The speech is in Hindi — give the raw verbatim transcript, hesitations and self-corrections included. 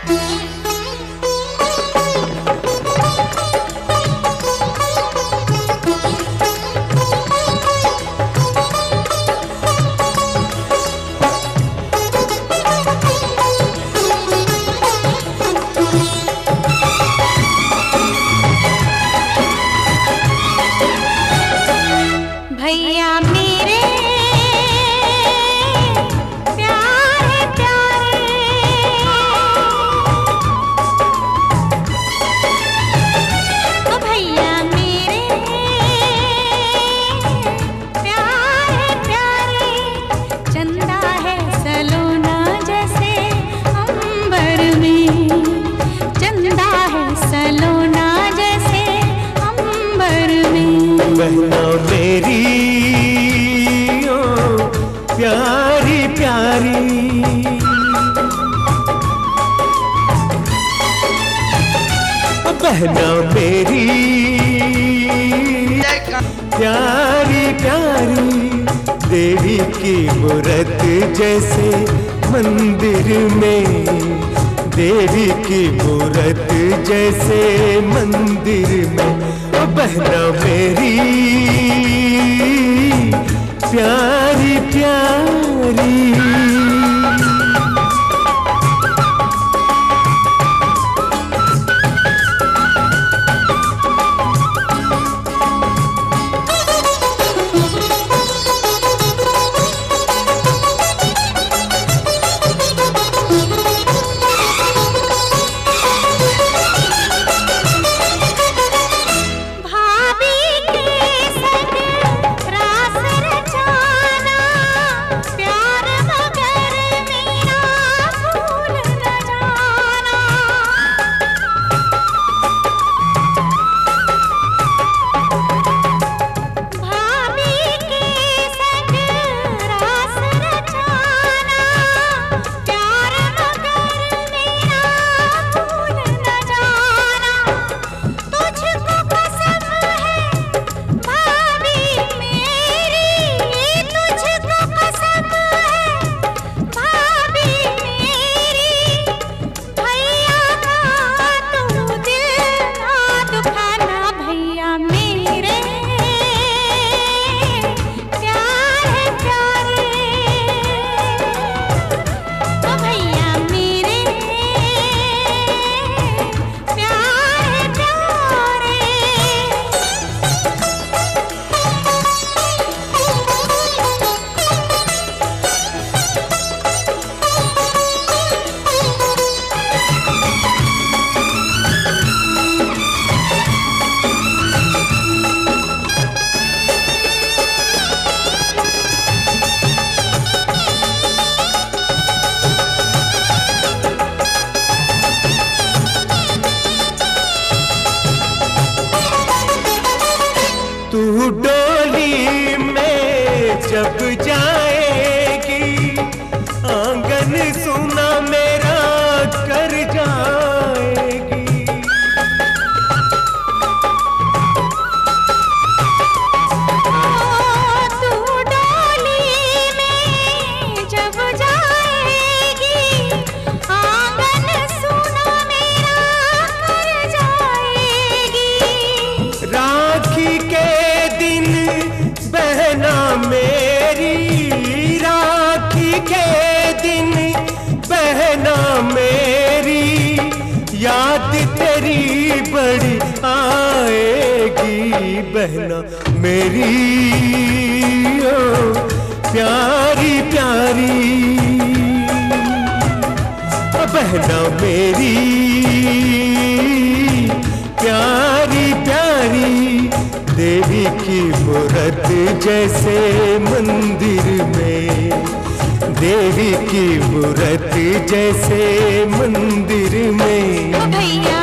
भैया मेरे प्यारे प्यारे, ओ भैया मेरे प्यारे प्यारे, चंदा है सलोना जैसे अंबर में, चंदा है सलोना जैसे अंबर में। बहना मेरी ओ प्यारी प्यारी, बहना मेरी प्यारी प्यारी, देवी की मूरत जैसे मंदिर में, देवी की मूरत जैसे मंदिर में। ओ बहना मेरी प्यारी प्यारी, तू डोली में जब जाएगी, आंगन सुना मेरा कर जाएगी। तू डोली में जब जाएगी, आंगन सुना मेरा कर जाएगी। राखी के बहना मेरी, राखी के दिन बहना मेरी, याद तेरी बड़ी आएगी। बहना मेरी ओ प्यारी प्यारी, बहना मेरी प्यारी प्यारी, देवी की मूरत जैसे मंदिर में, देवी की मूरत जैसे मंदिर में। भैया